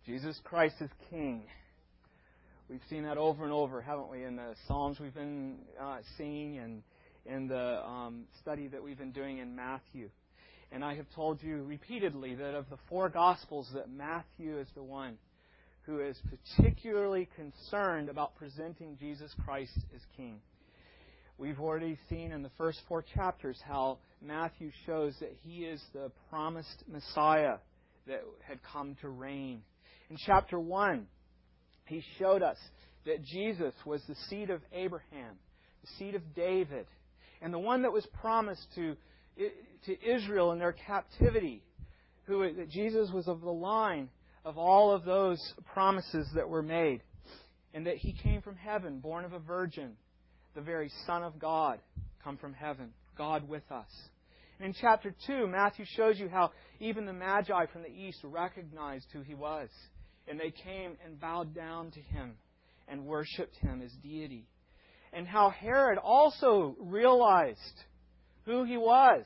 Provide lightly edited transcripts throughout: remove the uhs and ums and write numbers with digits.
Jesus Christ is King. We've seen that over and over, haven't we, in the Psalms we've been singing and in the study that we've been doing in Matthew. And I have told you repeatedly that of the four Gospels, that Matthew is the one who is particularly concerned about presenting Jesus Christ as King. We've already seen in the first four chapters how Matthew shows that He is the promised Messiah that had come to reign. In chapter 1, he showed us that Jesus was the seed of Abraham, the seed of David, and the one that was promised to Israel in their captivity, that Jesus was of the line of all of those promises that were made, and that He came from heaven, born of a virgin, the very Son of God, come from heaven, God with us. And in chapter 2, Matthew shows you how even the Magi from the east recognized who He was. And they came and bowed down to Him and worshipped Him as deity. And how Herod also realized who He was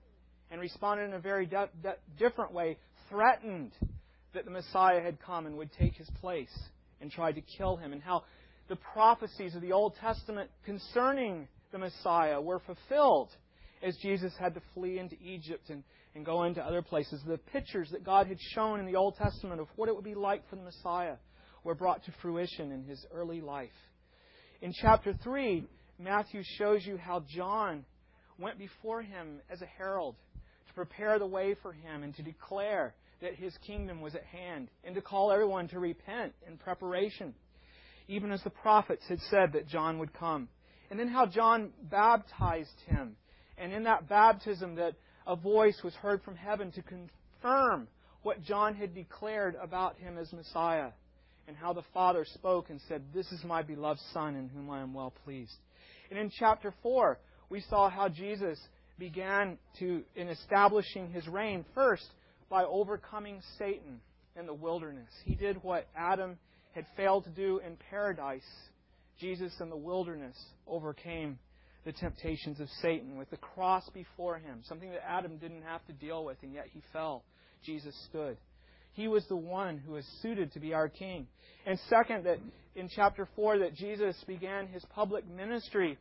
and responded in a very different way, threatened that the Messiah had come and would take His place and tried to kill Him. And how the prophecies of the Old Testament concerning the Messiah were fulfilled as Jesus had to flee into Egypt and go into other places. The pictures that God had shown in the Old Testament of what it would be like for the Messiah were brought to fruition in His early life. In chapter 3, Matthew shows you how John went before Him as a herald to prepare the way for Him and to declare that His kingdom was at hand and to call everyone to repent in preparation, even as the prophets had said that John would come. And then how John baptized Him. And in that baptism that a voice was heard from heaven to confirm what John had declared about Him as Messiah. And how the Father spoke and said, "This is my beloved Son in whom I am well pleased." And in chapter 4, we saw how Jesus began in establishing His reign first by overcoming Satan in the wilderness. He did what Adam had failed to do in paradise. Jesus in the wilderness overcame the temptations of Satan with the cross before Him, something that Adam didn't have to deal with, and yet he fell. Jesus stood. He was the one who was suited to be our King. And second, that in chapter 4, that Jesus began His public ministry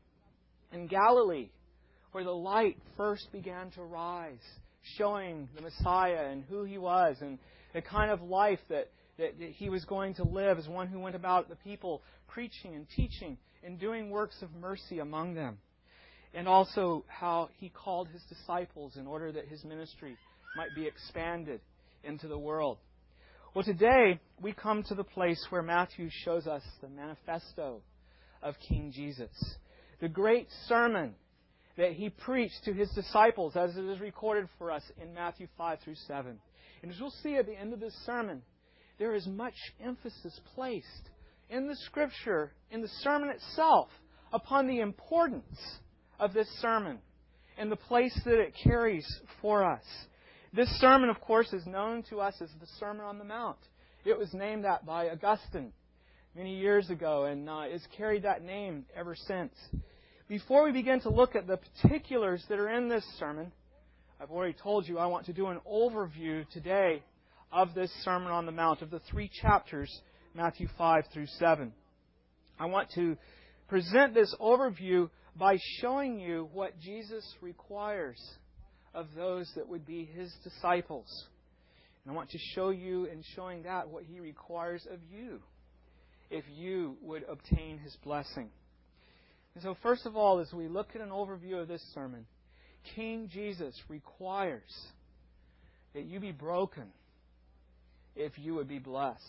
in Galilee, where the light first began to rise, showing the Messiah and who He was, and the kind of life that He was going to live as one who went about the people, preaching and teaching and doing works of mercy among them. And also how He called His disciples in order that His ministry might be expanded into the world. Well, today we come to the place where Matthew shows us the manifesto of King Jesus. The great sermon that He preached to His disciples, as it is recorded for us in Matthew 5 through 7. And as we'll see at the end of this sermon, there is much emphasis placed in the Scripture, in the sermon itself, upon the importance of this sermon and the place that it carries for us. This sermon, of course, is known to us as the Sermon on the Mount. It was named that by Augustine many years ago and has carried that name ever since. Before we begin to look at the particulars that are in this sermon, I've already told you I want to do an overview today of this Sermon on the Mount, of the 3 chapters, Matthew 5 through 7. I want to present this overview by showing you what Jesus requires of those that would be His disciples. And I want to show you, in showing that, what He requires of you, if you would obtain His blessing. And so first of all, as we look at an overview of this sermon, King Jesus requires that you be broken if you would be blessed.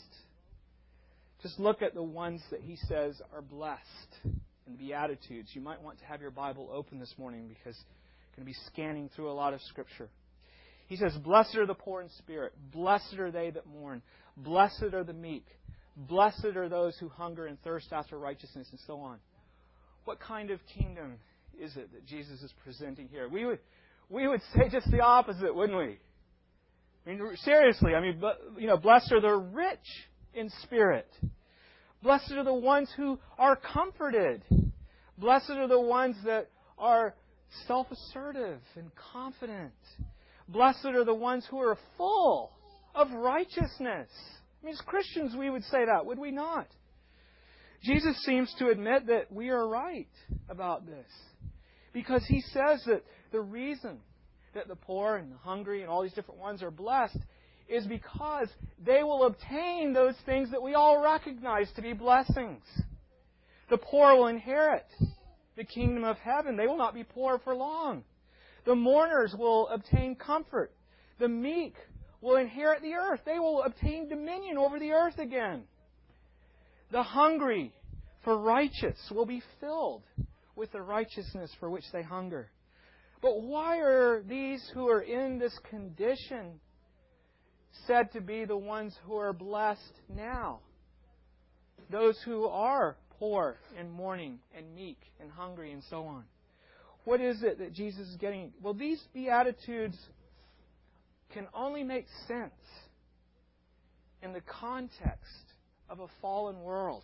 Just look at the ones that He says are blessed in the Beatitudes. You might want to have your Bible open this morning because I'm going to be scanning through a lot of Scripture. He says, "Blessed are the poor in spirit. Blessed are they that mourn. Blessed are the meek. Blessed are those who hunger and thirst after righteousness," and so on. What kind of kingdom is it that Jesus is presenting here? We would say just the opposite, wouldn't we? I mean, seriously. I mean, blessed are the rich in spirit. Blessed are the ones who are comforted. Blessed are the ones that are self-assertive and confident. Blessed are the ones who are full of righteousness. I mean, as Christians, we would say that, would we not? Jesus seems to admit that we are right about this. Because He says that the reason that the poor and the hungry and all these different ones are blessed is because they will obtain those things that we all recognize to be blessings. The poor will inherit the kingdom of heaven. They will not be poor for long. The mourners will obtain comfort. The meek will inherit the earth. They will obtain dominion over the earth again. The hungry for righteous will be filled with the righteousness for which they hunger. But why are these who are in this condition said to be the ones who are blessed now? Those who are poor and mourning and meek and hungry and so on. What is it that Jesus is getting? Well, these Beatitudes can only make sense in the context of a fallen world.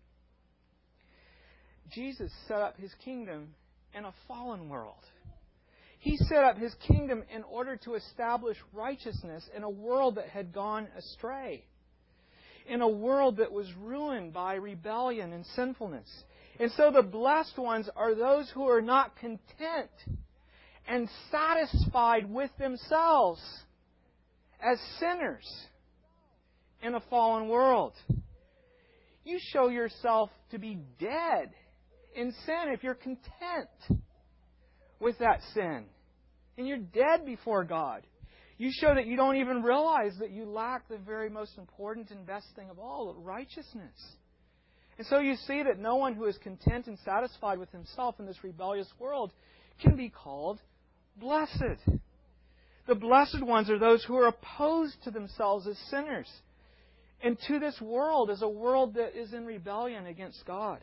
Jesus set up His kingdom in a fallen world. He set up His kingdom in order to establish righteousness in a world that had gone astray, in a world that was ruined by rebellion and sinfulness. And so the blessed ones are those who are not content and satisfied with themselves as sinners in a fallen world. You show yourself to be dead in sin if you're content with that sin. And you're dead before God. You show that you don't even realize that you lack the very most important and best thing of all, righteousness. And so you see that no one who is content and satisfied with himself in this rebellious world can be called blessed. The blessed ones are those who are opposed to themselves as sinners and to this world as a world that is in rebellion against God.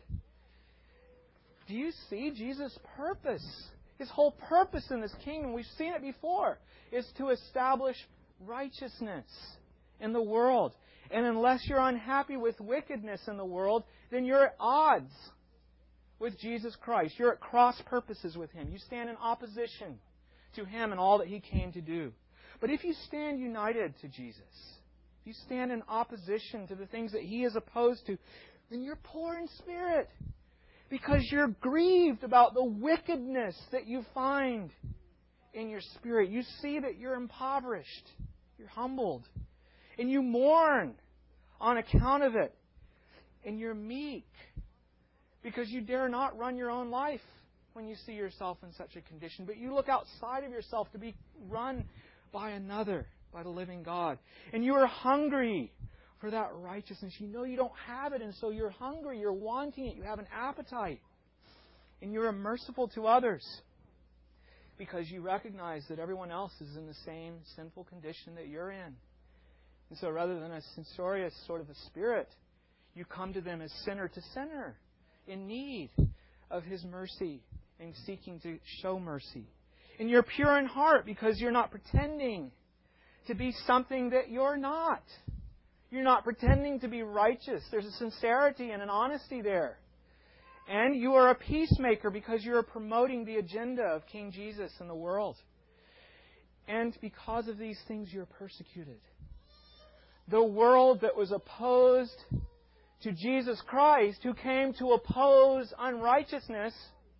Do you see Jesus' purpose? His whole purpose in this kingdom, we've seen it before, is to establish righteousness in the world. And unless you're unhappy with wickedness in the world, then you're at odds with Jesus Christ. You're at cross purposes with Him. You stand in opposition to Him and all that He came to do. But if you stand united to Jesus, if you stand in opposition to the things that He is opposed to, then you're poor in spirit. Because you're grieved about the wickedness that you find in your spirit. You see that you're impoverished. You're humbled. And you mourn on account of it. And you're meek. Because you dare not run your own life when you see yourself in such a condition. But you look outside of yourself to be run by another, by the living God. And you are hungry for that righteousness. You know you don't have it, and so you're hungry, you're wanting it, you have an appetite. And you're merciful to others because you recognize that everyone else is in the same sinful condition that you're in. And so rather than a censorious sort of a spirit, you come to them as sinner to sinner, in need of His mercy and seeking to show mercy. And you're pure in heart because you're not pretending to be something that you're not. You're not pretending to be righteous. There's a sincerity and an honesty there. And you are a peacemaker because you are promoting the agenda of King Jesus in the world. And because of these things, you're persecuted. The world that was opposed to Jesus Christ, who came to oppose unrighteousness,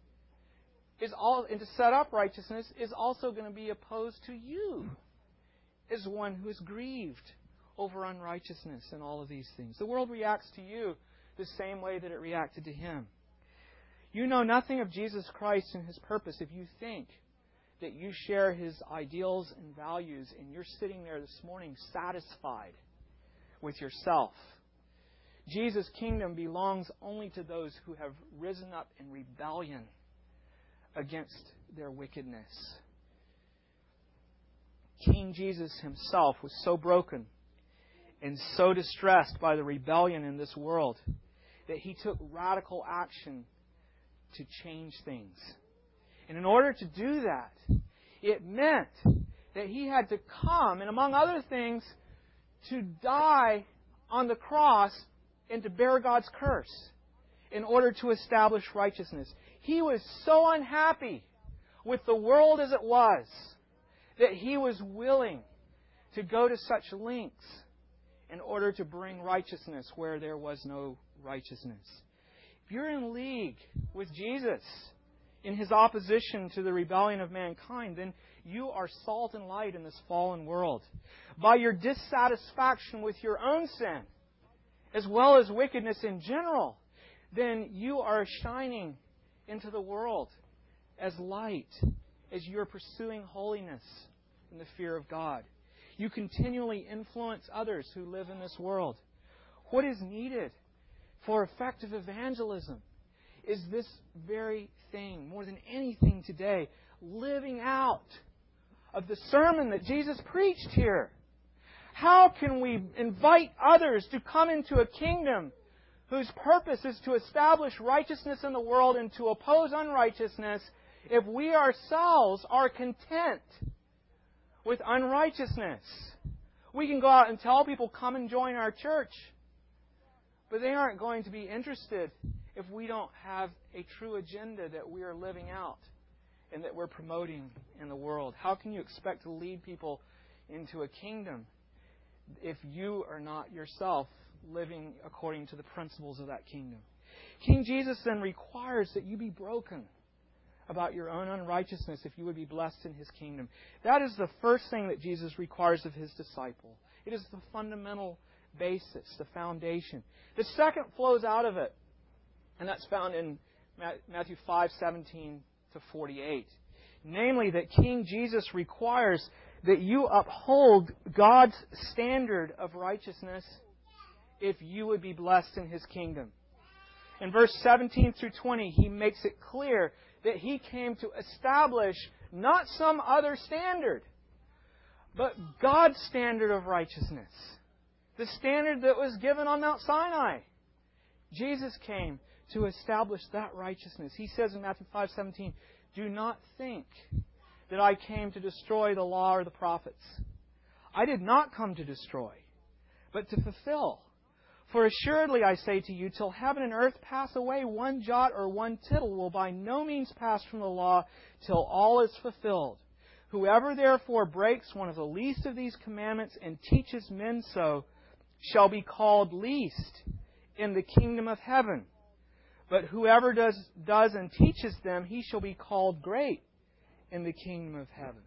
and to set up righteousness, is also going to be opposed to you as one who is grieved over unrighteousness and all of these things. The world reacts to you the same way that it reacted to Him. You know nothing of Jesus Christ and His purpose if you think that you share His ideals and values and you're sitting there this morning satisfied with yourself. Jesus' kingdom belongs only to those who have risen up in rebellion against their wickedness. King Jesus Himself was so broken and so distressed by the rebellion in this world that He took radical action to change things. And in order to do that, it meant that He had to come, and among other things, to die on the cross and to bear God's curse in order to establish righteousness. He was so unhappy with the world as it was that He was willing to go to such lengths in order to bring righteousness where there was no righteousness. If you're in league with Jesus in His opposition to the rebellion of mankind, then you are salt and light in this fallen world. By your dissatisfaction with your own sin, as well as wickedness in general, then you are shining into the world as light, as you're pursuing holiness in the fear of God. You continually influence others who live in this world. What is needed for effective evangelism is this very thing, more than anything today, living out of the sermon that Jesus preached here. How can we invite others to come into a kingdom whose purpose is to establish righteousness in the world and to oppose unrighteousness if we ourselves are content with unrighteousness? We can go out and tell people, come and join our church, but they aren't going to be interested if we don't have a true agenda that we are living out and that we're promoting in the world. How can you expect to lead people into a kingdom if you are not yourself living according to the principles of that kingdom? King Jesus then requires that you be broken about your own unrighteousness if you would be blessed in His kingdom. That is the first thing that Jesus requires of His disciple. It is the fundamental basis, the foundation. The second flows out of it, and that's found in Matthew 5:17 to 48. Namely, that King Jesus requires that you uphold God's standard of righteousness if you would be blessed in His kingdom. In verse 17 through 20, He makes it clear that He came to establish not some other standard, but God's standard of righteousness. The standard that was given on Mount Sinai. Jesus came to establish that righteousness. He says in Matthew 5:17, "Do not think that I came to destroy the law or the prophets. I did not come to destroy, but to fulfill. For assuredly I say to you, till heaven and earth pass away, one jot or one tittle will by no means pass from the law till all is fulfilled. Whoever therefore breaks one of the least of these commandments and teaches men so shall be called least in the kingdom of heaven. But whoever does and teaches them, he shall be called great in the kingdom of heaven."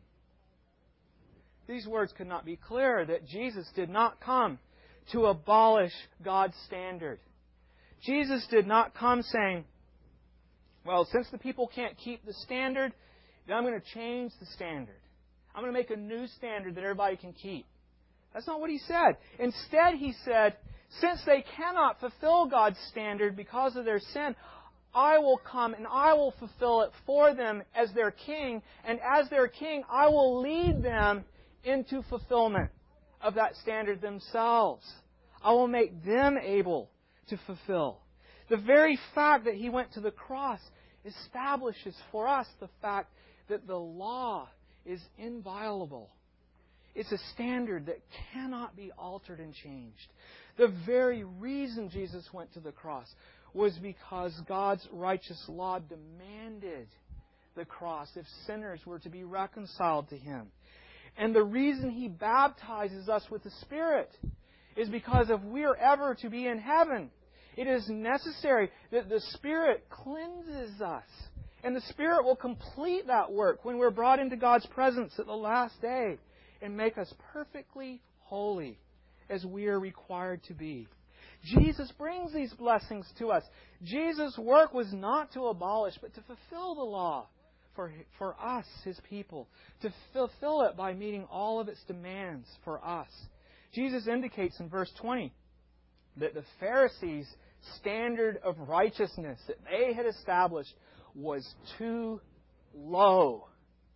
These words could not be clearer, that Jesus did not come to abolish God's standard. Jesus did not come saying, well, since the people can't keep the standard, then I'm going to change the standard. I'm going to make a new standard that everybody can keep. That's not what He said. Instead, He said, since they cannot fulfill God's standard because of their sin, I will come and I will fulfill it for them as their king. And as their king, I will lead them into fulfillment of that standard themselves. I will make them able to fulfill. The very fact that He went to the cross establishes for us the fact that the law is inviolable. It's a standard that cannot be altered and changed. The very reason Jesus went to the cross was because God's righteous law demanded the cross if sinners were to be reconciled to Him. And the reason He baptizes us with the Spirit is because if we are ever to be in heaven, it is necessary that the Spirit cleanses us. And the Spirit will complete that work when we're brought into God's presence at the last day and make us perfectly holy as we are required to be. Jesus brings these blessings to us. Jesus' work was not to abolish, but to fulfill the law for us, His people. To fulfill it by meeting all of its demands for us. Jesus indicates in verse 20 that the Pharisees' standard of righteousness that they had established was too low.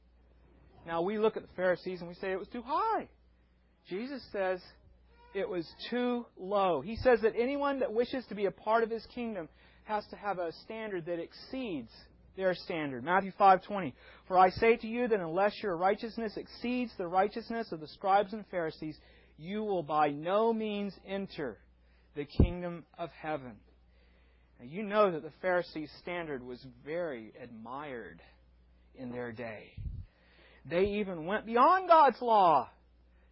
Now we look at the Pharisees and we say it was too high. Jesus says it was too low. He says that anyone that wishes to be a part of His kingdom has to have a standard that exceeds their standard. Matthew 5:20. "For I say to you that unless your righteousness exceeds the righteousness of the scribes and Pharisees, you will by no means enter the kingdom of heaven." Now you know that the Pharisees' standard was very admired in their day. They even went beyond God's law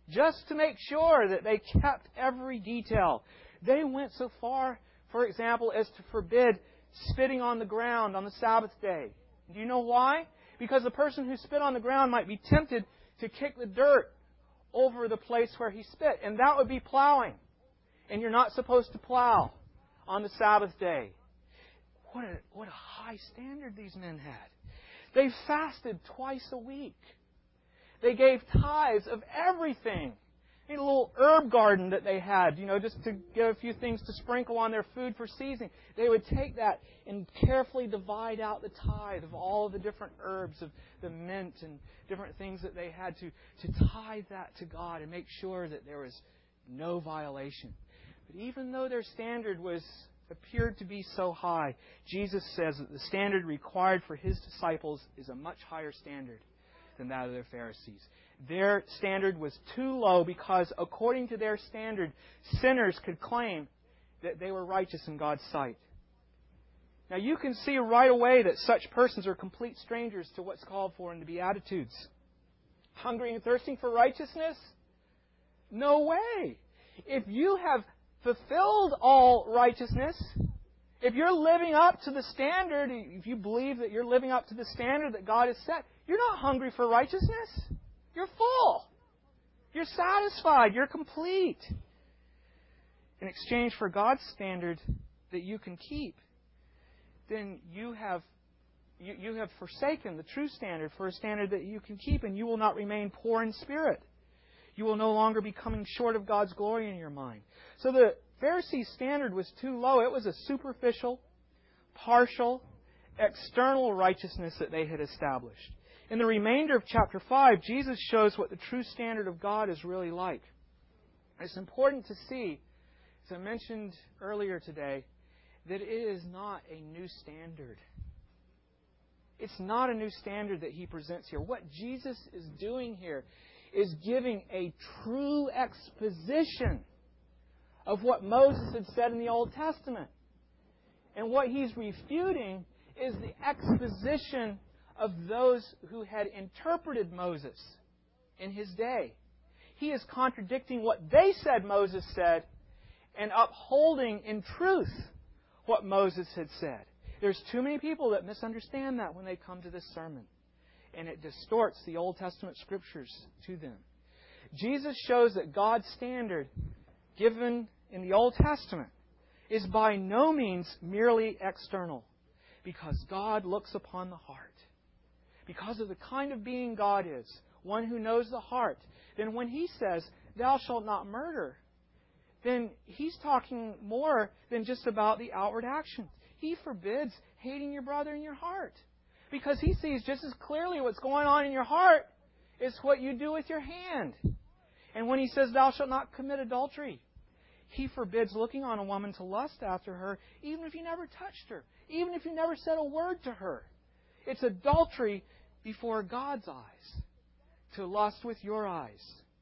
just to make sure that they kept every detail. They went so far, for example, as to forbid spitting on the ground on the Sabbath day. Do you know why? Because the person who spit on the ground might be tempted to kick the dirt over the place where he spit, and that would be plowing. And you're not supposed to plow on the Sabbath day. What a high standard these men had. They fasted twice a week. They gave tithes of everything. A little herb garden that they had, just to get a few things to sprinkle on their food for seasoning. They would take that and carefully divide out the tithe of all the different herbs, of the mint and different things that they had to tithe that to God and make sure that there was no violation. But even though their standard appeared to be so high, Jesus says that the standard required for His disciples is a much higher standard than that of the Pharisees. Their standard was too low because, according to their standard, sinners could claim that they were righteous in God's sight. Now, you can see right away that such persons are complete strangers to what's called for in the Beatitudes. Hungry and thirsting for righteousness? No way. If you have fulfilled all righteousness, if you're living up to the standard, if you believe that you're living up to the standard that God has set, you're not hungry for righteousness. You're full. You're satisfied. You're complete. In exchange for God's standard that you can keep, then you have forsaken the true standard for a standard that you can keep, and you will not remain poor in spirit. You will no longer be coming short of God's glory in your mind. So the Pharisees' standard was too low. It was a superficial, partial, external righteousness that they had established. In the remainder of chapter 5, Jesus shows what the true standard of God is really like. It's important to see, as I mentioned earlier today, that it is not a new standard. It's not a new standard that He presents here. What Jesus is doing here is giving a true exposition of what Moses had said in the Old Testament. And what He's refuting is the exposition of those who had interpreted Moses in his day. He is contradicting what they said Moses said and upholding in truth what Moses had said. There's too many people that misunderstand that when they come to this sermon, and it distorts the Old Testament Scriptures to them. Jesus shows that God's standard given in the Old Testament is by no means merely external, because God looks upon the heart. Because of the kind of being God is, one who knows the heart, then when He says, "Thou shalt not murder," then He's talking more than just about the outward actions. He forbids hating your brother in your heart, because He sees just as clearly what's going on in your heart is what you do with your hand. And when He says, "Thou shalt not commit adultery," He forbids looking on a woman to lust after her, even if you never touched her, even if you never said a word to her. It's adultery before God's eyes, to lust with your eyes.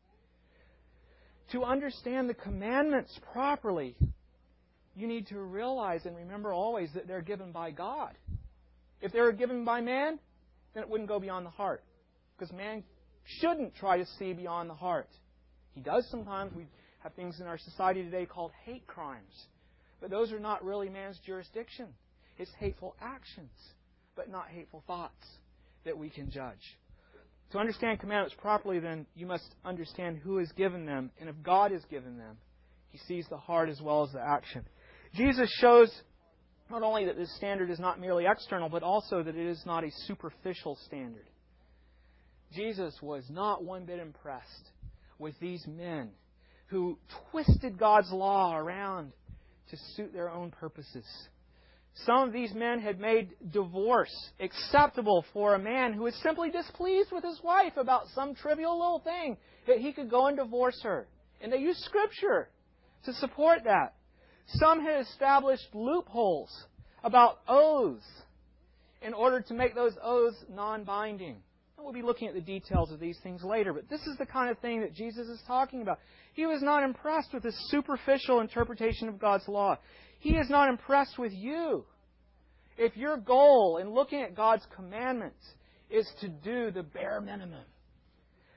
To understand the commandments properly, you need to realize and remember always that they're given by God. If they were given by man, then it wouldn't go beyond the heart, because man shouldn't try to see beyond the heart. He does sometimes. We have things in our society today called hate crimes. But those are not really man's jurisdiction. It's hateful actions, but not hateful thoughts that we can judge. To understand commandments properly, then, you must understand who has given them. And if God has given them, He sees the heart as well as the action. Jesus shows not only that this standard is not merely external, but also that it is not a superficial standard. Jesus was not one bit impressed with these men who twisted God's law around to suit their own purposes. Some of these men had made divorce acceptable for a man who was simply displeased with his wife about some trivial little thing, that he could go and divorce her. And they used Scripture to support that. Some had established loopholes about oaths in order to make those oaths non-binding. And we'll be looking at the details of these things later, but this is the kind of thing that Jesus is talking about. He was not impressed with this superficial interpretation of God's law. He is not impressed with you. If your goal in looking at God's commandments is to do the bare minimum,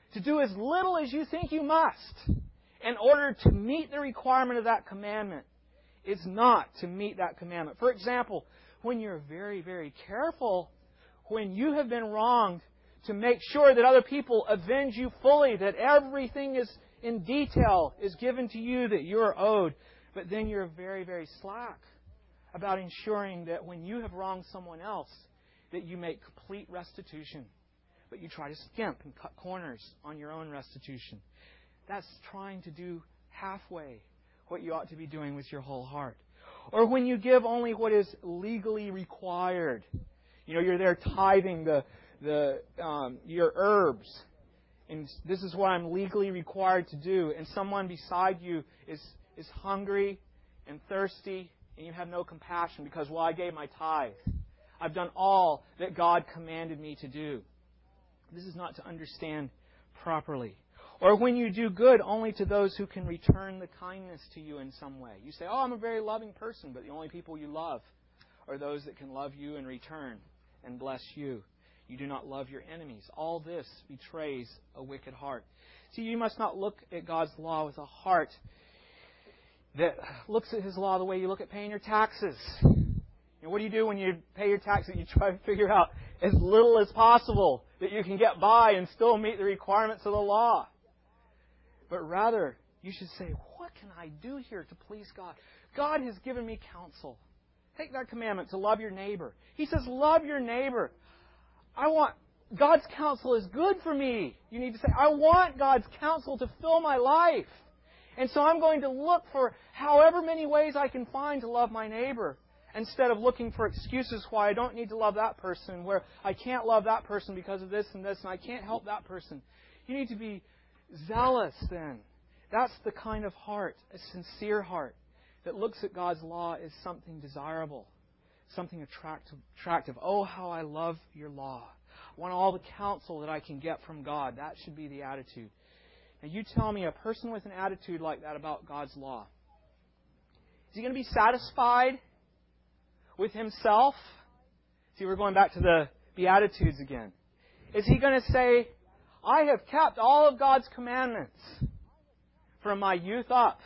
to do as little as you think you must in order to meet the requirement of that commandment is not to meet that commandment. For example, when you're very, very careful, when you have been wronged, to make sure that other people avenge you fully, that everything is in detail is given to you that you are owed. But then you're very, very slack about ensuring that when you have wronged someone else, that you make complete restitution. But you try to skimp and cut corners on your own restitution. That's trying to do halfway what you ought to be doing with your whole heart. Or when you give only what is legally required. You're there tithing your herbs. And this is what I'm legally required to do. And someone beside you is hungry and thirsty, and you have no compassion because, I gave my tithe. I've done all that God commanded me to do. This is not to understand properly. Or when you do good only to those who can return the kindness to you in some way. You say, I'm a very loving person, but the only people you love are those that can love you in return and bless you. You do not love your enemies. All this betrays a wicked heart. See, you must not look at God's law with a heart that looks at His law the way you look at paying your taxes. What do you do when you pay your taxes? You try to figure out as little as possible that you can get by and still meet the requirements of the law. But rather, you should say, what can I do here to please God? God has given me counsel. Take that commandment to love your neighbor. He says, love your neighbor. God's counsel is good for me. You need to say, I want God's counsel to fill my life. And so I'm going to look for however many ways I can find to love my neighbor, instead of looking for excuses why I don't need to love that person, where I can't love that person because of this and this, and I can't help that person. You need to be zealous then. That's the kind of heart, a sincere heart, that looks at God's law as something desirable, something attractive. Oh, how I love your law. I want all the counsel that I can get from God. That should be the attitude. Now you tell me, a person with an attitude like that about God's law, is he going to be satisfied with himself? See, we're going back to the Beatitudes again. Is he going to say, I have kept all of God's commandments from my youth up?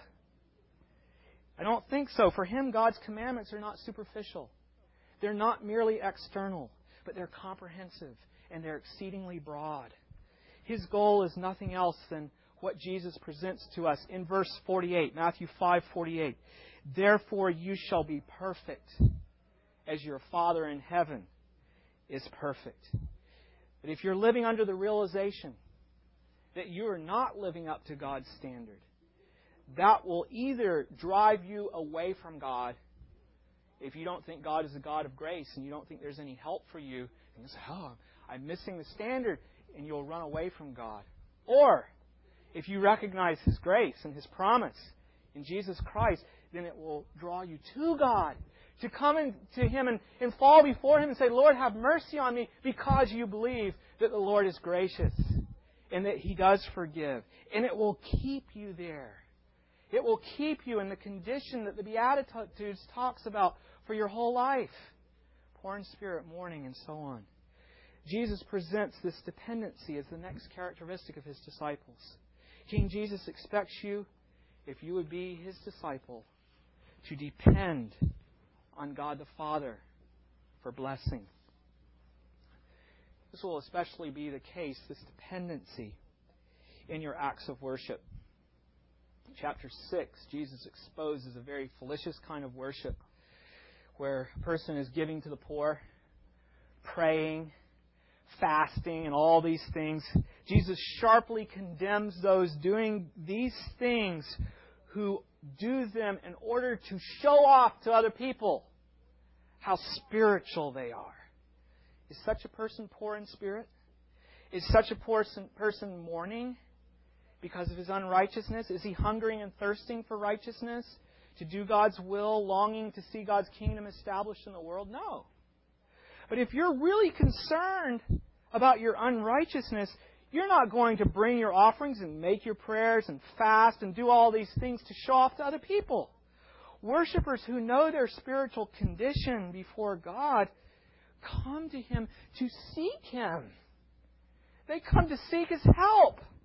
I don't think so. For him, God's commandments are not superficial. They're not merely external, but they're comprehensive and they're exceedingly broad. His goal is nothing else than what Jesus presents to us in verse 48, Matthew 5:48. Therefore you shall be perfect as your Father in heaven is perfect. But if you're living under the realization that you are not living up to God's standard, that will either drive you away from God. If you don't think God is a God of grace and you don't think there's any help for you, and you say, I'm missing the standard, and you'll run away from God. Or, if you recognize His grace and His promise in Jesus Christ, then it will draw you to God, to come to Him and fall before Him and say, Lord, have mercy on me, because you believe that the Lord is gracious and that He does forgive. And it will keep you there. It will keep you in the condition that the Beatitudes talks about for your whole life. Poor in spirit, mourning, and so on. Jesus presents this dependency as the next characteristic of His disciples. King Jesus expects you, if you would be His disciple, to depend on God the Father for blessing. This will especially be the case, this dependency, in your acts of worship. In chapter 6, Jesus exposes a very fallacious kind of worship where a person is giving to the poor, praying, fasting, and all these things. Jesus sharply condemns those doing these things who do them in order to show off to other people how spiritual they are. Is such a person poor in spirit? Is such a person mourning because of his unrighteousness? Is he hungering and thirsting for righteousness, to do God's will, longing to see God's kingdom established in the world? No. But if you're really concerned about your unrighteousness, you're not going to bring your offerings and make your prayers and fast and do all these things to show off to other people. Worshippers who know their spiritual condition before God come to Him to seek Him. They come to seek His help.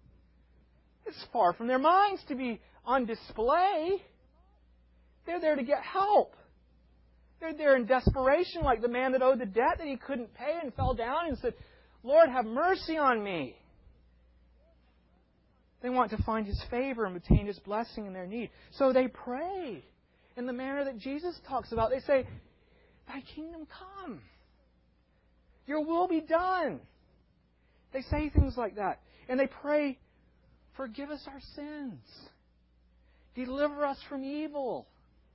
It's far from their minds to be on display. They're there to get help. They're there in desperation, like the man that owed the debt that he couldn't pay and fell down and said, Lord, have mercy on me. They want to find His favor and obtain His blessing in their need. So they pray in the manner that Jesus talks about. They say, Thy kingdom come. Your will be done. They say things like that. And they pray, forgive us our sins. Deliver us from evil.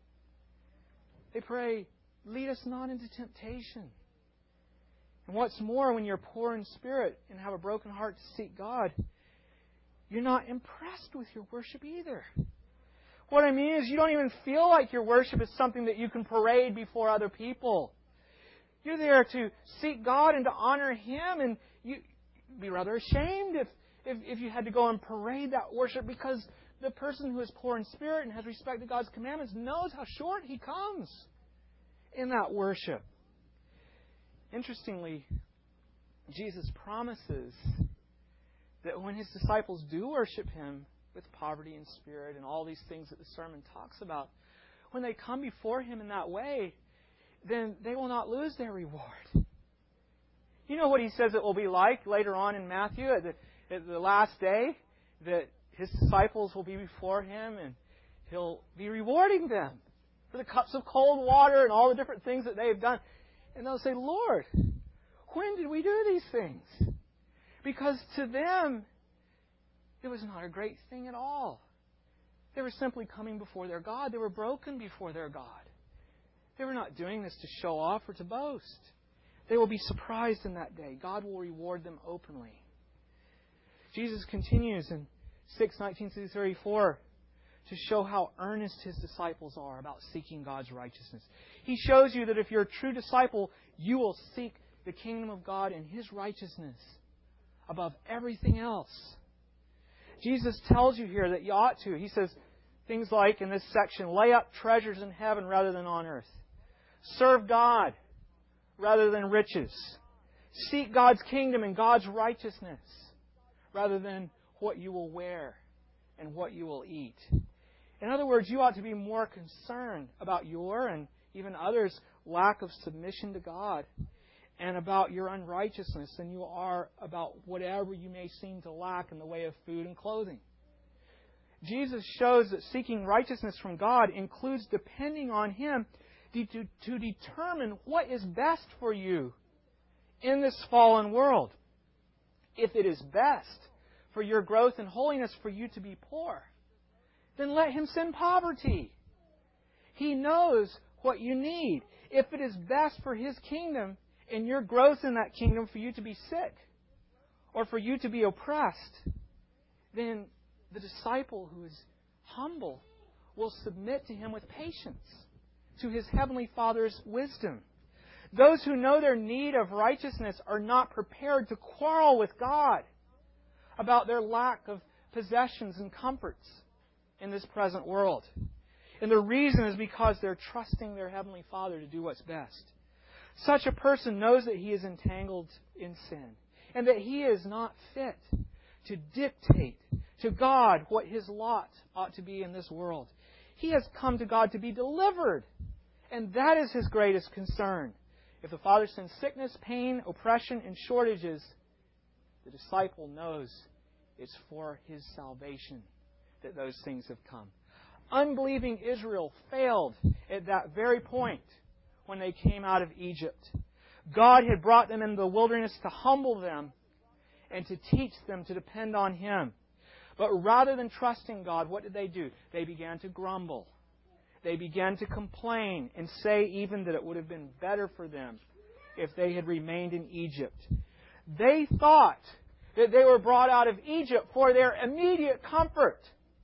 They pray, lead us not into temptation. And what's more, when you're poor in spirit and have a broken heart to seek God, you're not impressed with your worship either. What I mean is you don't even feel like your worship is something that you can parade before other people. You're there to seek God and to honor Him, and you'd be rather ashamed if you had to go and parade that worship, because the person who is poor in spirit and has respect to God's commandments knows how short he comes in that worship. Interestingly, Jesus promises that when His disciples do worship Him with poverty in spirit and all these things that the sermon talks about, when they come before Him in that way, then they will not lose their reward. You know what He says it will be like later on in Matthew at the last day? That His disciples will be before Him and He'll be rewarding them for the cups of cold water and all the different things that they have done. And they'll say, Lord, when did we do these things? Because to them, it was not a great thing at all. They were simply coming before their God. They were broken before their God. They were not doing this to show off or to boast. They will be surprised in that day. God will reward them openly. Jesus continues in 6:19-34 to show how earnest His disciples are about seeking God's righteousness. He shows you that if you're a true disciple, you will seek the kingdom of God and His righteousness above everything else. Jesus tells you here that you ought to. He says things like in this section, lay up treasures in heaven rather than on earth. Serve God rather than riches. Seek God's kingdom and God's righteousness rather than what you will wear and what you will eat. In other words, you ought to be more concerned about your and even others' lack of submission to God and about your unrighteousness than you are about whatever you may seem to lack in the way of food and clothing. Jesus shows that seeking righteousness from God includes depending on Him to determine what is best for you in this fallen world. If it is best for your growth and holiness for you to be poor, then let Him send poverty. He knows what you need. If it is best for His kingdom and your growth in that kingdom for you to be sick or for you to be oppressed, then the disciple who is humble will submit to Him with patience, to His Heavenly Father's wisdom. Those who know their need of righteousness are not prepared to quarrel with God about their lack of possessions and comforts in this present world. And the reason is because they're trusting their Heavenly Father to do what's best. Such a person knows that he is entangled in sin and that he is not fit to dictate to God what his lot ought to be in this world. He has come to God to be delivered, and that is his greatest concern. If the Father sends sickness, pain, oppression, and shortages, the disciple knows it's for his salvation that those things have come. Unbelieving Israel failed at that very point when they came out of Egypt. God had brought them into the wilderness to humble them and to teach them to depend on Him. But rather than trusting God, what did they do? They began to grumble. They began to complain and say even that it would have been better for them if they had remained in Egypt. They thought that they were brought out of Egypt for their immediate comfort.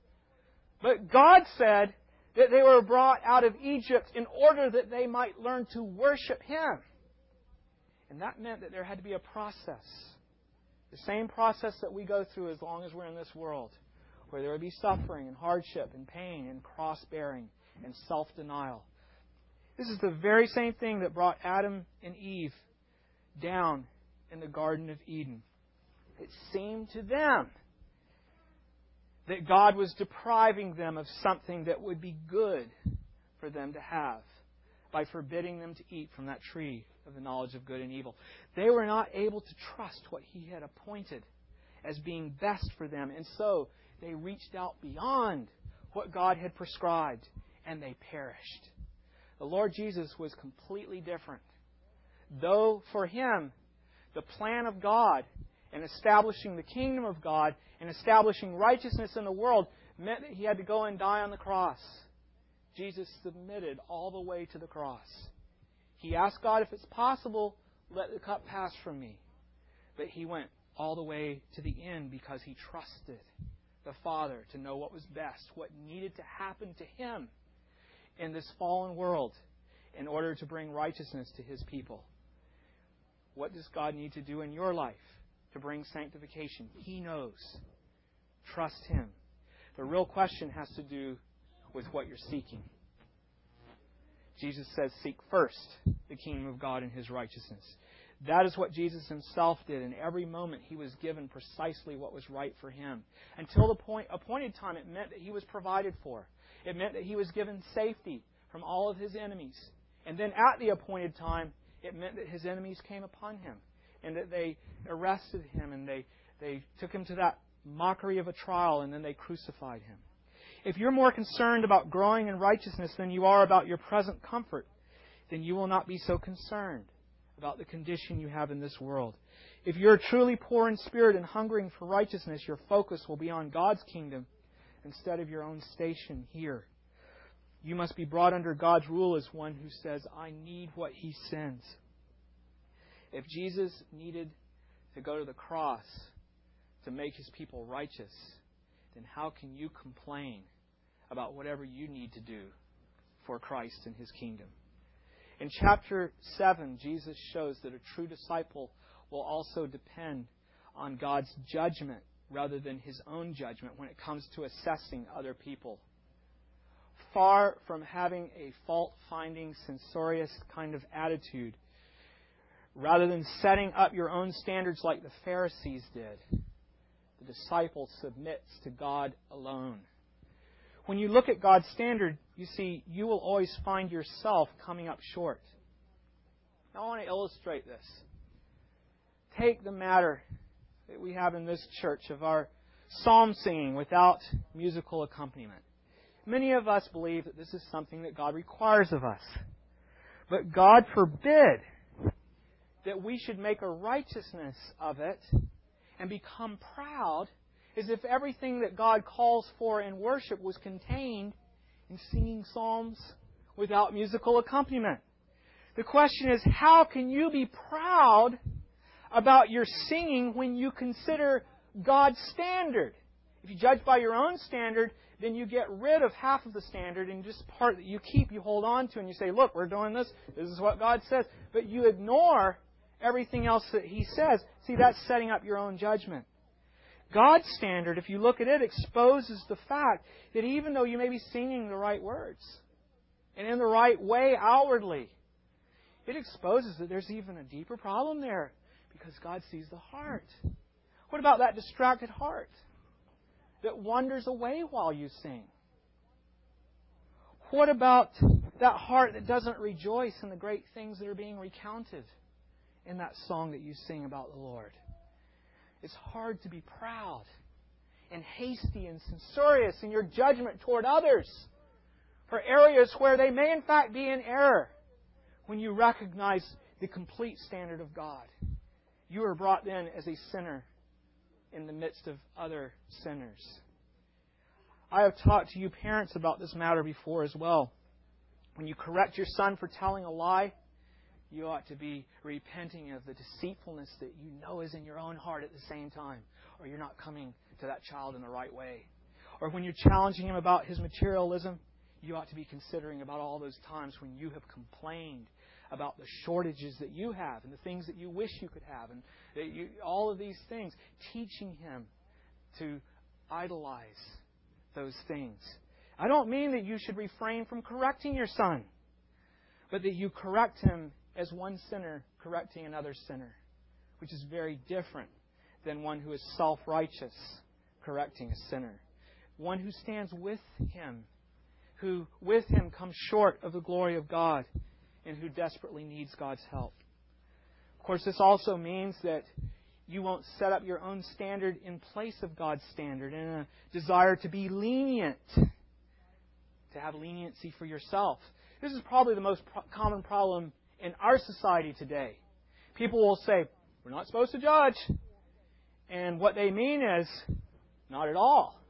But God said that they were brought out of Egypt in order that they might learn to worship Him. And that meant that there had to be a process. The same process that we go through as long as we're in this world, where there would be suffering and hardship and pain and cross-bearing and self-denial. This is the very same thing that brought Adam and Eve down in the Garden of Eden. It seemed to them that God was depriving them of something that would be good for them to have by forbidding them to eat from that tree of the knowledge of good and evil. They were not able to trust what He had appointed as being best for them, and so they reached out beyond what God had prescribed, and they perished. The Lord Jesus was completely different. Though for Him, the plan of God and establishing the kingdom of God and establishing righteousness in the world meant that He had to go and die on the cross. Jesus submitted all the way to the cross. He asked God, if it's possible, let the cup pass from me. But He went all the way to the end because He trusted the Father to know what was best, what needed to happen to Him in this fallen world in order to bring righteousness to His people. What does God need to do in your life to bring sanctification? He knows. Trust Him. The real question has to do with what you're seeking. Jesus says, seek first the kingdom of God and His righteousness. That is what Jesus Himself did. In every moment, He was given precisely what was right for Him. Until the appointed time, it meant that He was provided for. It meant that He was given safety from all of His enemies. And then at the appointed time, it meant that His enemies came upon Him and that they arrested Him and they took Him to that mockery of a trial, and then they crucified Him. If you're more concerned about growing in righteousness than you are about your present comfort, then you will not be so concerned about the condition you have in this world. If you're truly poor in spirit and hungering for righteousness, your focus will be on God's kingdom instead of your own station here. You must be brought under God's rule as one who says, I need what He sends. If Jesus needed to go to the cross to make His people righteous, then how can you complain about whatever you need to do for Christ and His kingdom? In chapter 7, Jesus shows that a true disciple will also depend on God's judgment rather than his own judgment when it comes to assessing other people. Far from having a fault-finding, censorious kind of attitude, rather than setting up your own standards like the Pharisees did, the disciple submits to God alone. When you look at God's standard, you see, you will always find yourself coming up short. Now, I want to illustrate this. Take the matter that we have in this church of our psalm singing without musical accompaniment. Many of us believe that this is something that God requires of us. But God forbid that we should make a righteousness of it and become proud as if everything that God calls for in worship was contained in singing psalms without musical accompaniment. The question is, how can you be proud about your singing when you consider God's standard? If you judge by your own standard, then you get rid of half of the standard, and just part that you keep, you hold on to, and you say, look, we're doing this. This is what God says. But you ignore everything else that He says. See, that's setting up your own judgment. God's standard, if you look at it, exposes the fact that even though you may be singing the right words and in the right way outwardly, it exposes that there's even a deeper problem there because God sees the heart. What about that distracted heart that wanders away while you sing? What about that heart that doesn't rejoice in the great things that are being recounted in that song that you sing about the Lord? It's hard to be proud and hasty and censorious in your judgment toward others for areas where they may in fact be in error when you recognize the complete standard of God. You are brought in as a sinner in the midst of other sinners. I have talked to you parents about this matter before as well. When you correct your son for telling a lie, you ought to be repenting of the deceitfulness that you know is in your own heart at the same time, or you're not coming to that child in the right way. Or when you're challenging him about his materialism, you ought to be considering about all those times when you have complained about the shortages that you have and the things that you wish you could have, and all of these things, teaching him to idolize those things. I don't mean that you should refrain from correcting your son, but that you correct him as one sinner correcting another sinner, which is very different than one who is self-righteous correcting a sinner. one who stands with Him, who with Him comes short of the glory of God, and who desperately needs God's help. Of course, this also means that you won't set up your own standard in place of God's standard in a desire to be lenient, to have leniency for yourself. This is probably the most common problem in our society today. People will say, we're not supposed to judge. And what they mean is, not at all.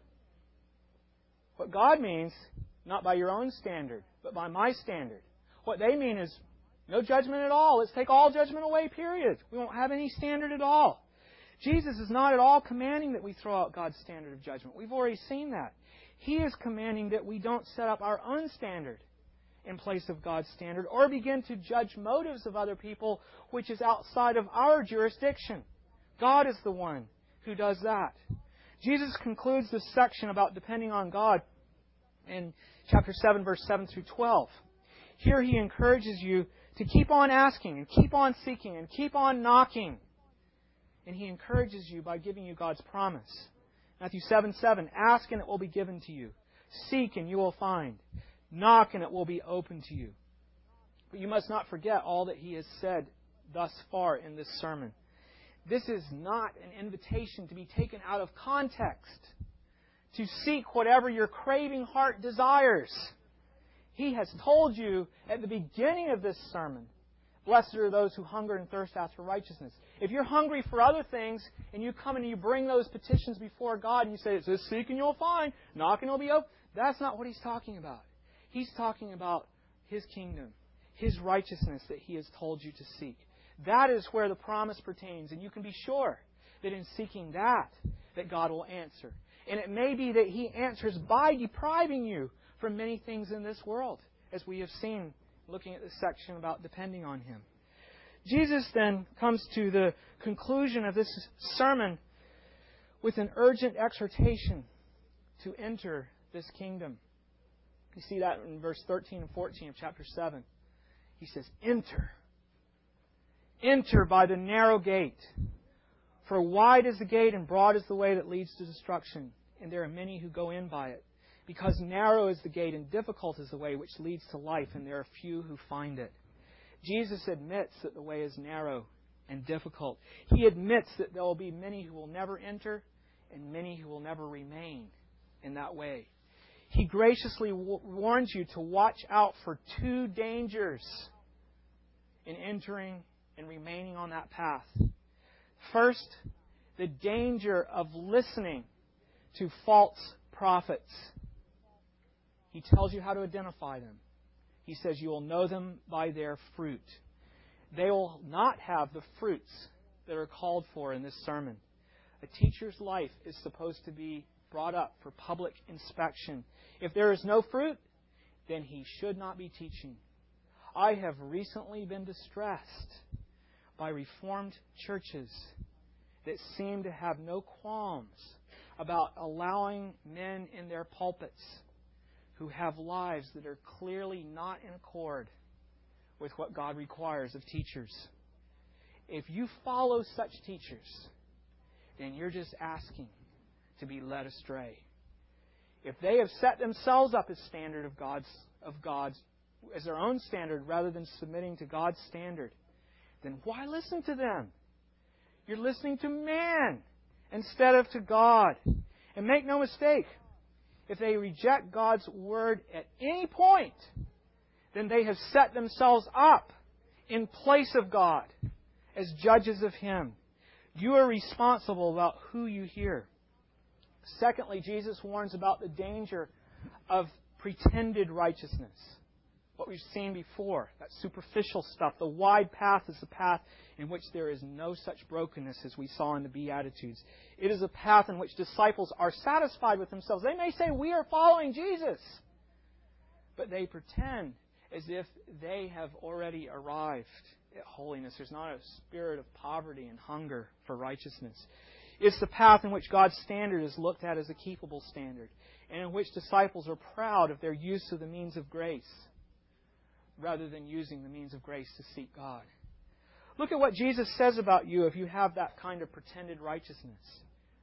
What God means, not by your own standard, but by my standard. What they mean is, no judgment at all. Let's take all judgment away, period. We won't have any standard at all. Jesus is not at all commanding that we throw out God's standard of judgment. We've already seen that. He is commanding that we don't set up our own standard in place of God's standard or begin to judge motives of other people which is outside of our jurisdiction. God is the one who does that. Jesus concludes this section about depending on God in chapter 7, verse 7 through 12. Here He encourages you to keep on asking and keep on seeking and keep on knocking. And He encourages you by giving you God's promise. Matthew 7:7, ask and it will be given to you. Seek and you will find. Knock and it will be open to you. But you must not forget all that He has said thus far in this sermon. This is not an invitation to be taken out of context, to seek whatever your craving heart desires. He has told you at the beginning of this sermon, blessed are those who hunger and thirst after righteousness. If you're hungry for other things, and you come and you bring those petitions before God, and you say, it says, seek and you'll find, knock and it'll be open, that's not what He's talking about. He's talking about His kingdom, His righteousness that He has told you to seek. That is where the promise pertains, and you can be sure that in seeking that God will answer. And it may be that He answers by depriving you from many things in this world, as we have seen looking at this section about depending on Him. Jesus then comes to the conclusion of this sermon with an urgent exhortation to enter this kingdom. You see that in verse 13 and 14 of chapter 7. He says, enter. Enter by the narrow gate. For wide is the gate and broad is the way that leads to destruction, and there are many who go in by it. Because narrow is the gate and difficult is the way which leads to life, and there are few who find it. Jesus admits that the way is narrow and difficult. He admits that there will be many who will never enter and many who will never remain in that way. He graciously warns you to watch out for two dangers in entering and remaining on that path. First, the danger of listening to false prophets. He tells you how to identify them. He says you will know them by their fruit. They will not have the fruits that are called for in this sermon. A teacher's life is supposed to be brought up for public inspection. If there is no fruit, then he should not be teaching. I have recently been distressed by Reformed churches that seem to have no qualms about allowing men in their pulpits who have lives that are clearly not in accord with what God requires of teachers. If you follow such teachers, then you're just asking to be led astray. If they have set themselves up as standard of God's as their own standard rather than submitting to God's standard, then why listen to them? You're listening to man instead of to God. And make no mistake, if they reject God's Word at any point, then they have set themselves up in place of God as judges of Him. You are responsible about who you hear. Secondly, Jesus warns about the danger of pretended righteousness. What we've seen before, that superficial stuff. The wide path is the path in which there is no such brokenness as we saw in the Beatitudes. It is a path in which disciples are satisfied with themselves. They may say, we are following Jesus. But they pretend as if they have already arrived at holiness. There's not a spirit of poverty and hunger for righteousness. It's the path in which God's standard is looked at as a keepable standard, and in which disciples are proud of their use of the means of grace, rather than using the means of grace to seek God. Look at what Jesus says about you if you have that kind of pretended righteousness.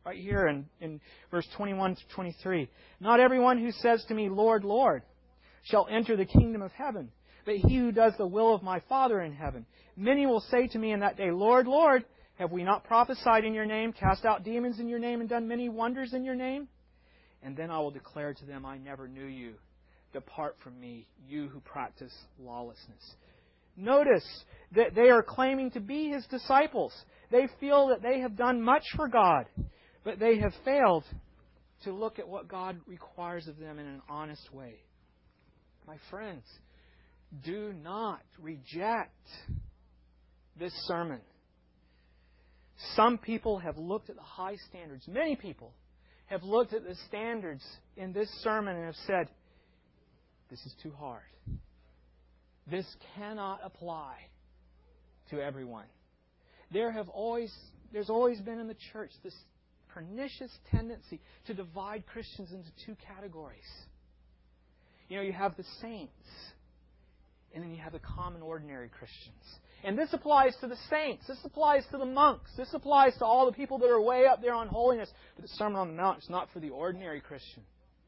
Right here in verse 21 to 23. Not everyone who says to me, Lord, Lord, shall enter the kingdom of heaven, but he who does the will of my Father in heaven. Many will say to me in that day, Lord, Lord, have we not prophesied in your name, cast out demons in your name, and done many wonders in your name? And then I will declare to them, I never knew you. Depart from me, you who practice lawlessness. Notice that they are claiming to be His disciples. They feel that they have done much for God, but they have failed to look at what God requires of them in an honest way. My friends, do not reject this sermon. Some people have looked at the high standards. Many people have looked at the standards in this sermon and have said, this is too hard. This cannot apply to everyone. There's always been in the church this pernicious tendency to divide Christians into two categories. You know, you have the saints, and then you have the common, ordinary Christians. And this applies to the saints. This applies to the monks. This applies to all the people that are way up there on holiness. But the Sermon on the Mount is not for the ordinary Christian.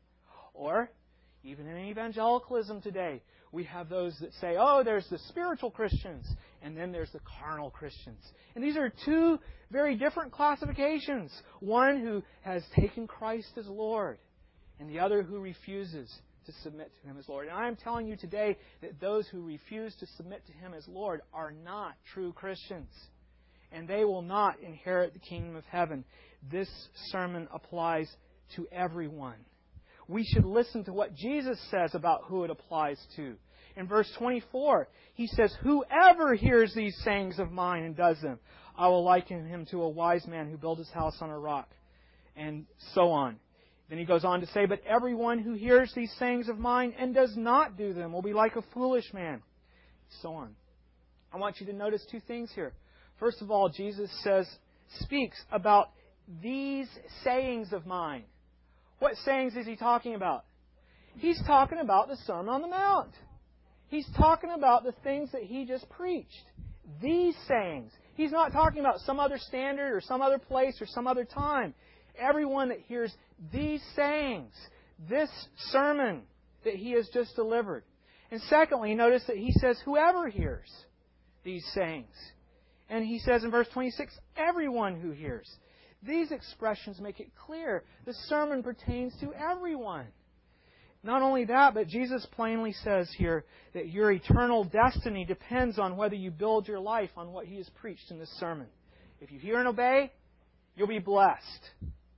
Or, even in evangelicalism today, we have those that say, oh, there's the spiritual Christians, and then there's the carnal Christians. And these are two very different classifications. One who has taken Christ as Lord, and the other who refuses to submit to Him as Lord. And I am telling you today that those who refuse to submit to Him as Lord are not true Christians. And they will not inherit the kingdom of heaven. This sermon applies to everyone. We should listen to what Jesus says about who it applies to. In verse 24, He says, whoever hears these sayings of mine and does them, I will liken him to a wise man who built his house on a rock. And so on. Then He goes on to say, but everyone who hears these sayings of mine and does not do them will be like a foolish man. So on. I want you to notice two things here. First of all, Jesus speaks about these sayings of mine. What sayings is He talking about? He's talking about the Sermon on the Mount. He's talking about the things that He just preached. These sayings. He's not talking about some other standard or some other place or some other time. Everyone that hears these sayings, this sermon that He has just delivered. And secondly, notice that He says, whoever hears these sayings. And He says in verse 26, everyone who hears. These expressions make it clear the sermon pertains to everyone. Not only that, but Jesus plainly says here that your eternal destiny depends on whether you build your life on what He has preached in this sermon. If you hear and obey, you'll be blessed.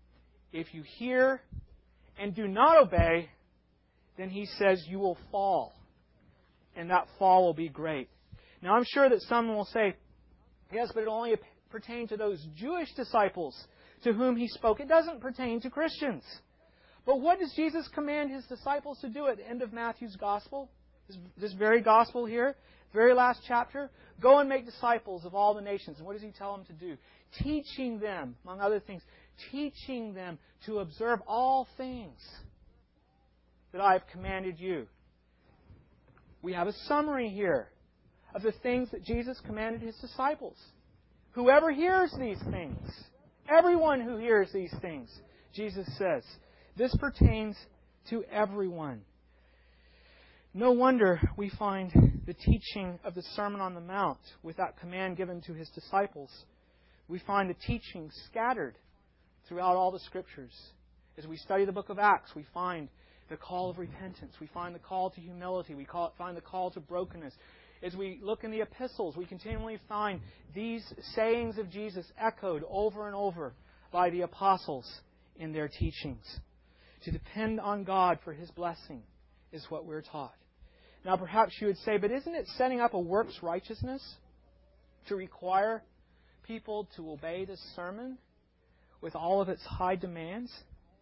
If you hear and do not obey, then He says you will fall. And that fall will be great. Now I'm sure that someone will say, yes, but it only pertained to those Jewish disciples to whom He spoke. It doesn't pertain to Christians. But what does Jesus command His disciples to do at the end of Matthew's Gospel? This very Gospel here, very last chapter. Go and make disciples of all the nations. And what does He tell them to do? Teaching them, among other things, teaching them to observe all things that I have commanded you. We have a summary here of the things that Jesus commanded His disciples. Whoever hears these things, everyone who hears these things, Jesus says, this pertains to everyone. No wonder we find the teaching of the Sermon on the Mount with that command given to His disciples. We find the teaching scattered throughout all the Scriptures. As we study the book of Acts, we find the call of repentance. We find the call to humility. We find the call to brokenness. As we look in the epistles, we continually find these sayings of Jesus echoed over and over by the apostles in their teachings. To depend on God for His blessing is what we're taught. Now perhaps you would say, but isn't it setting up a works righteousness to require people to obey this sermon with all of its high demands?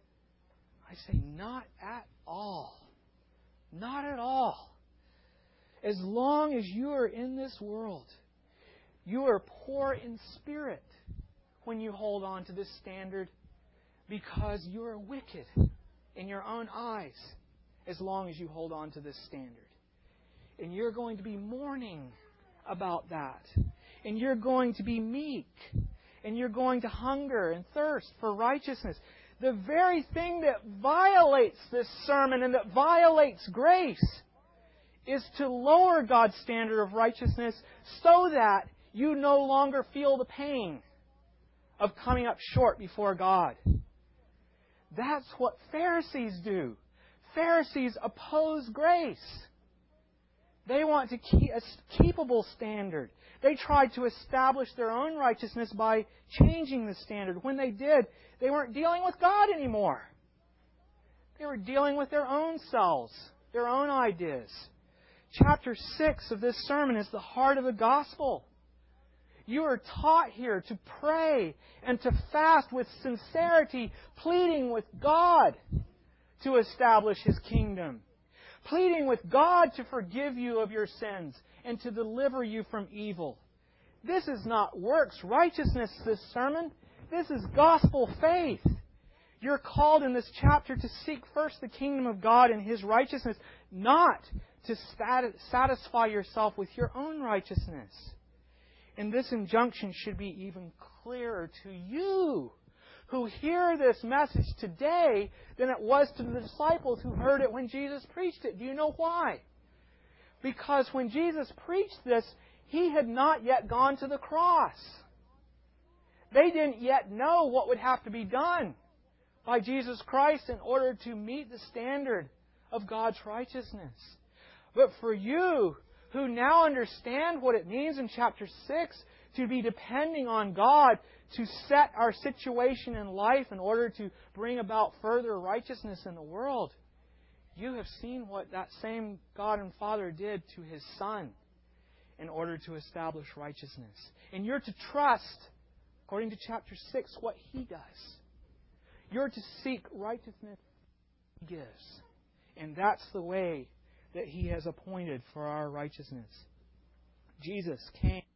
I say, not at all. Not at all. As long as you are in this world, you are poor in spirit when you hold on to this standard because you are wicked in your own eyes as long as you hold on to this standard. And you're going to be mourning about that. And you're going to be meek. And you're going to hunger and thirst for righteousness. The very thing that violates this sermon and that violates grace is to lower God's standard of righteousness so that you no longer feel the pain of coming up short before God. That's what Pharisees do. Pharisees oppose grace. They want to keep a keepable standard. They tried to establish their own righteousness by changing the standard. When they did, they weren't dealing with God anymore. They were dealing with their own selves, their own ideas. Chapter 6 of this sermon is the heart of the gospel. You are taught here to pray and to fast with sincerity, pleading with God to establish His kingdom. Pleading with God to forgive you of your sins and to deliver you from evil. This is not works righteousness, this sermon. This is gospel faith. You're called in this chapter to seek first the kingdom of God and His righteousness, not to satisfy yourself with your own righteousness. And this injunction should be even clearer to you who hear this message today than it was to the disciples who heard it when Jesus preached it. Do you know why? Because when Jesus preached this, He had not yet gone to the cross. They didn't yet know what would have to be done by Jesus Christ in order to meet the standard of God's righteousness. But for you, who now understand what it means in chapter 6 to be depending on God to set our situation in life in order to bring about further righteousness in the world, you have seen what that same God and Father did to His Son in order to establish righteousness. And you're to trust, according to chapter 6, what He does. You're to seek righteousness He gives. And that's the way that He has appointed for our righteousness. Jesus came